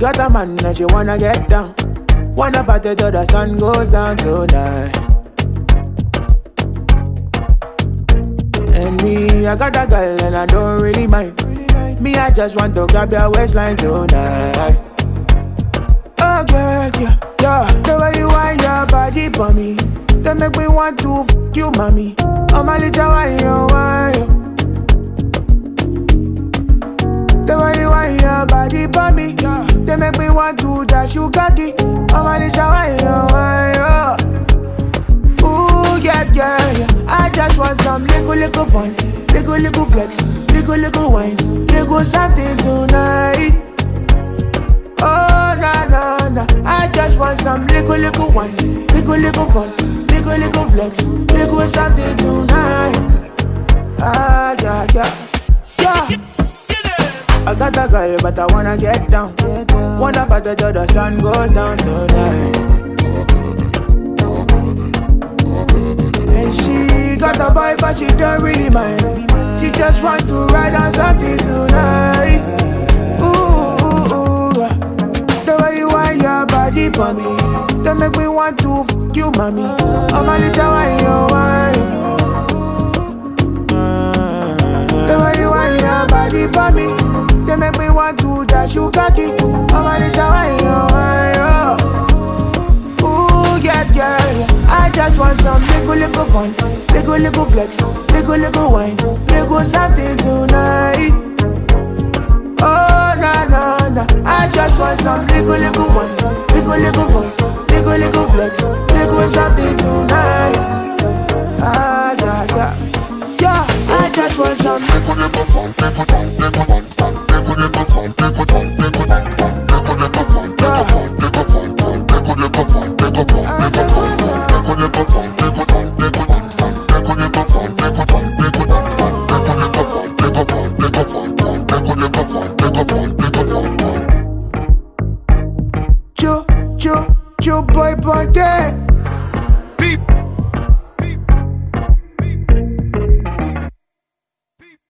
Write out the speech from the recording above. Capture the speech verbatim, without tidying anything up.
got a man that you wanna get down. Wanna party till the sun goes down tonight. And me, I got a girl and I don't really mind. Me, I just want to grab your waistline tonight. Oh yeah, yeah, yeah. The way you want your body for me, they make me want to f*** you, mommy. Oh my little wine, you wine. The way you want your body for me, they make me want to dash you cocky. Oh my little wine, you wine. Ooh yeah, yeah, yeah. I just want some little, little fun, little, little flex, little, little wine, little something tonight. Oh na na na, I just want some little, little wine, little, little fun, little, little flex, little something tonight. Ah yeah, yeah, yeah. I got a girl, but I wanna get down. Wanna party till the sun goes down tonight. And she got a boy, but she don't really mind. She just want to ride on something tonight. Ooh, ooh, ooh. The way you want your body for me, they make me want to f*** you, mommy. Oh my little wine, you wine. The way you want your body for me, they make me want to dash you cocky. Oh my little wine, you wine. Ooh yeah, yeah, yeah. I just want some little, little fun, little, little flex, little, little wine, little something tonight. Oh na na na, I just want some little, little wine, little, little fun, little, little flex, little something tonight. Ah yeah, yeah, yeah. I just want some little, little fun, little, little fun, little, little fun, little, little fun, little, little fun, little, little fun, little, little fun, little, little fun, little, little fun. Joe, Joe, Joe boy bondé.